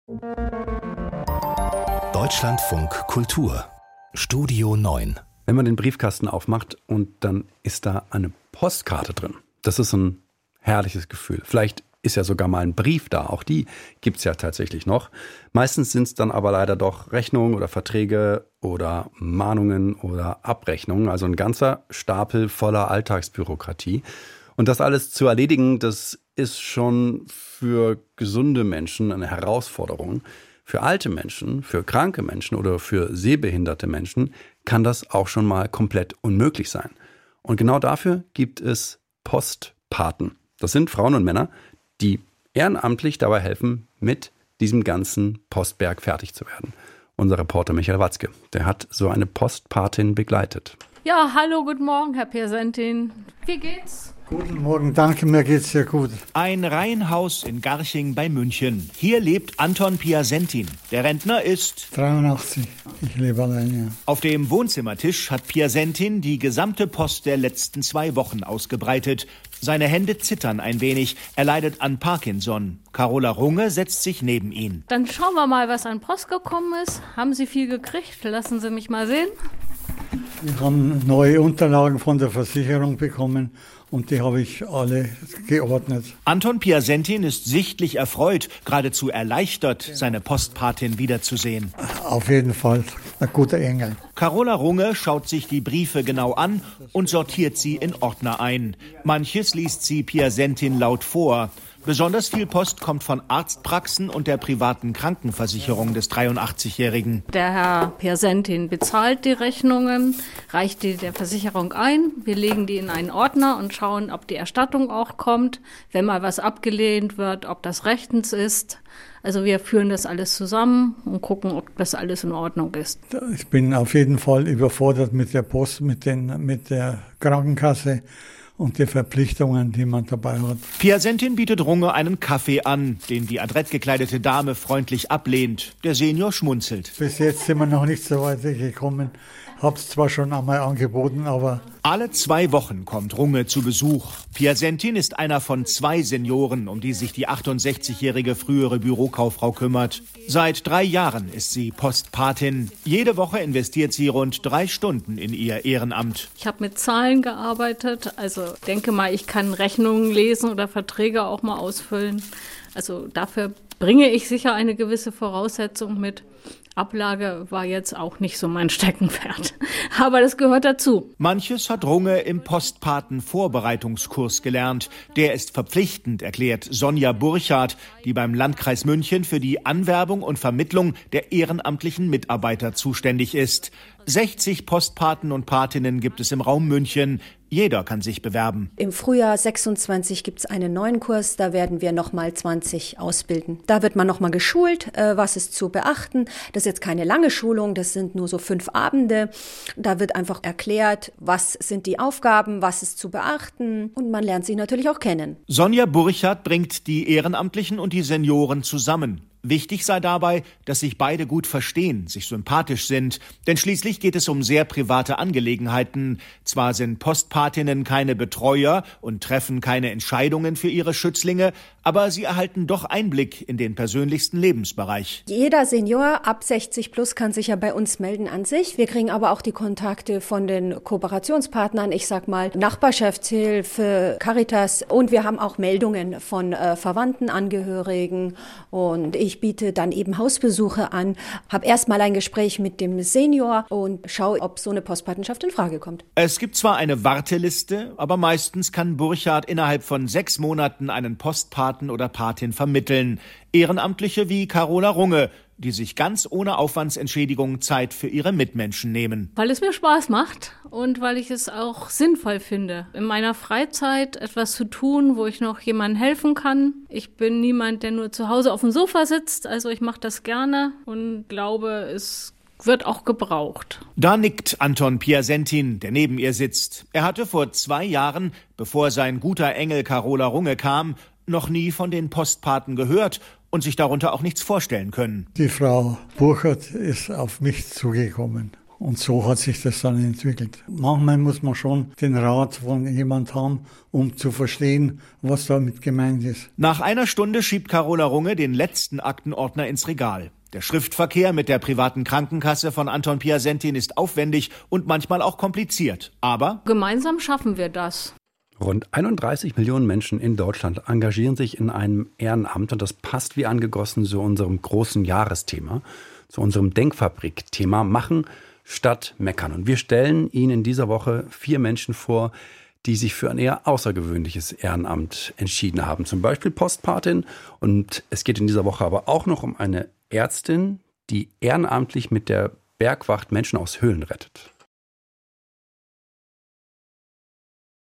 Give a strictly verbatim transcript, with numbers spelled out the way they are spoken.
Deutschlandfunk Kultur Studio neun. Wenn man den Briefkasten aufmacht und dann ist da eine Postkarte drin. Das ist ein herrliches Gefühl. Vielleicht ist ja sogar mal ein Brief da. Auch die gibt es ja tatsächlich noch. Meistens sind es dann aber leider doch Rechnungen oder Verträge oder Mahnungen oder Abrechnungen. Also ein ganzer Stapel voller Alltagsbürokratie. Und das alles zu erledigen, das ist schon für gesunde Menschen eine Herausforderung. Für alte Menschen, für kranke Menschen oder für sehbehinderte Menschen kann das auch schon mal komplett unmöglich sein. Und genau dafür gibt es Postpaten. Das sind Frauen und Männer, die ehrenamtlich dabei helfen, mit diesem ganzen Postberg fertig zu werden. Unser Reporter Michael Watzke, der hat so eine Postpatin begleitet. Ja, hallo, guten Morgen, Herr Piersentin. Wie geht's? Guten Morgen, danke, mir geht's sehr gut. Ein Reihenhaus in Garching bei München. Hier lebt Anton Piersentin. Der Rentner ist dreiundachtzig. Ich lebe allein, ja. Auf dem Wohnzimmertisch hat Piersentin die gesamte Post der letzten zwei Wochen ausgebreitet. Seine Hände zittern ein wenig. Er leidet an Parkinson. Carola Runge setzt sich neben ihn. Dann schauen wir mal, was an Post gekommen ist. Haben Sie viel gekriegt? Lassen Sie mich mal sehen. Wir haben neue Unterlagen von der Versicherung bekommen. Und die habe ich alle geordnet. Anton Piersentin ist sichtlich erfreut, geradezu erleichtert, seine Postpatin wiederzusehen. Auf jeden Fall ein guter Engel. Carola Runge schaut sich die Briefe genau an und sortiert sie in Ordner ein. Manches liest sie Piersentin laut vor. Besonders viel Post kommt von Arztpraxen und der privaten Krankenversicherung des dreiundachtzigjährigen. Der Herr Piersentin bezahlt die Rechnungen, reicht die der Versicherung ein. Wir legen die in einen Ordner und schauen, ob die Erstattung auch kommt. Wenn mal was abgelehnt wird, ob das rechtens ist. Also wir führen das alles zusammen und gucken, ob das alles in Ordnung ist. Ich bin auf jeden Fall überfordert mit der Post, mit, den, mit der Krankenkasse. Und die Verpflichtungen, die man dabei hat. Piersentin bietet Runge einen Kaffee an, den die adrett gekleidete Dame freundlich ablehnt. Der Senior schmunzelt. Bis jetzt sind wir noch nicht so weit gekommen. Hab's zwar schon einmal angeboten, aber... Alle zwei Wochen kommt Runge zu Besuch. Piersentin ist einer von zwei Senioren, um die sich die achtundsechzigjährige frühere Bürokauffrau kümmert. Seit drei Jahren ist sie Postpatin. Jede Woche investiert sie rund drei Stunden in ihr Ehrenamt. Ich habe mit Zahlen gearbeitet, also denke mal, ich kann Rechnungen lesen oder Verträge auch mal ausfüllen. Also dafür bringe ich sicher eine gewisse Voraussetzung mit. Ablage war jetzt auch nicht so mein Steckenpferd. Aber das gehört dazu. Manches hat Runge im Postpaten-Vorbereitungskurs gelernt. Der ist verpflichtend, erklärt Sonja Burchardt, die beim Landkreis München für die Anwerbung und Vermittlung der ehrenamtlichen Mitarbeiter zuständig ist. sechzig Postpaten und Patinnen gibt es im Raum München. Jeder kann sich bewerben. Im Frühjahr sechsundzwanzig gibt es einen neuen Kurs, da werden wir nochmal zwanzig ausbilden. Da wird man nochmal geschult, äh, was ist zu beachten. Das ist jetzt keine lange Schulung, das sind nur so fünf Abende. Da wird einfach erklärt, was sind die Aufgaben, was ist zu beachten und man lernt sie natürlich auch kennen. Sonja Burchardt bringt die Ehrenamtlichen und die Senioren zusammen. Wichtig sei dabei, dass sich beide gut verstehen, sich sympathisch sind. Denn schließlich geht es um sehr private Angelegenheiten. Zwar sind Postpatinnen keine Betreuer und treffen keine Entscheidungen für ihre Schützlinge, aber sie erhalten doch Einblick in den persönlichsten Lebensbereich. Jeder Senior ab sechzig plus kann sich ja bei uns melden an sich. Wir kriegen aber auch die Kontakte von den Kooperationspartnern, ich sag mal Nachbarschaftshilfe, Caritas und wir haben auch Meldungen von äh, Verwandten, Angehörigen und ich Ich biete dann eben Hausbesuche an, habe erstmal ein Gespräch mit dem Senior und schaue, ob so eine Postpatenschaft in Frage kommt. Es gibt zwar eine Warteliste, aber meistens kann Burchardt innerhalb von sechs Monaten einen Postpaten oder Patin vermitteln. Ehrenamtliche wie Carola Runge, die sich ganz ohne Aufwandsentschädigung Zeit für ihre Mitmenschen nehmen. Weil es mir Spaß macht und weil ich es auch sinnvoll finde, in meiner Freizeit etwas zu tun, wo ich noch jemandem helfen kann. Ich bin niemand, der nur zu Hause auf dem Sofa sitzt, also ich mache das gerne und glaube, es wird auch gebraucht. Da nickt Anton Piersentin, der neben ihr sitzt. Er hatte vor zwei Jahren, bevor sein guter Engel Carola Runge kam, noch nie von den Postpaten gehört und sich darunter auch nichts vorstellen können. Die Frau Burchardt ist auf mich zugekommen Und so hat sich das dann entwickelt. Manchmal muss man schon den Rat von jemand haben, um zu verstehen, was damit gemeint ist. Nach einer Stunde schiebt Carola Runge den letzten Aktenordner ins Regal. Der Schriftverkehr mit der privaten Krankenkasse von Anton Piasentin ist aufwendig und manchmal auch kompliziert. Aber gemeinsam schaffen wir das. Rund einunddreißig Millionen Menschen in Deutschland engagieren sich in einem Ehrenamt und das passt wie angegossen zu unserem großen Jahresthema, zu unserem Denkfabrik-Thema Machen statt Meckern. Und wir stellen Ihnen in dieser Woche vier Menschen vor, die sich für ein eher außergewöhnliches Ehrenamt entschieden haben. Zum Beispiel Postpatin. Und es geht in dieser Woche aber auch noch um eine Ärztin, die ehrenamtlich mit der Bergwacht Menschen aus Höhlen rettet.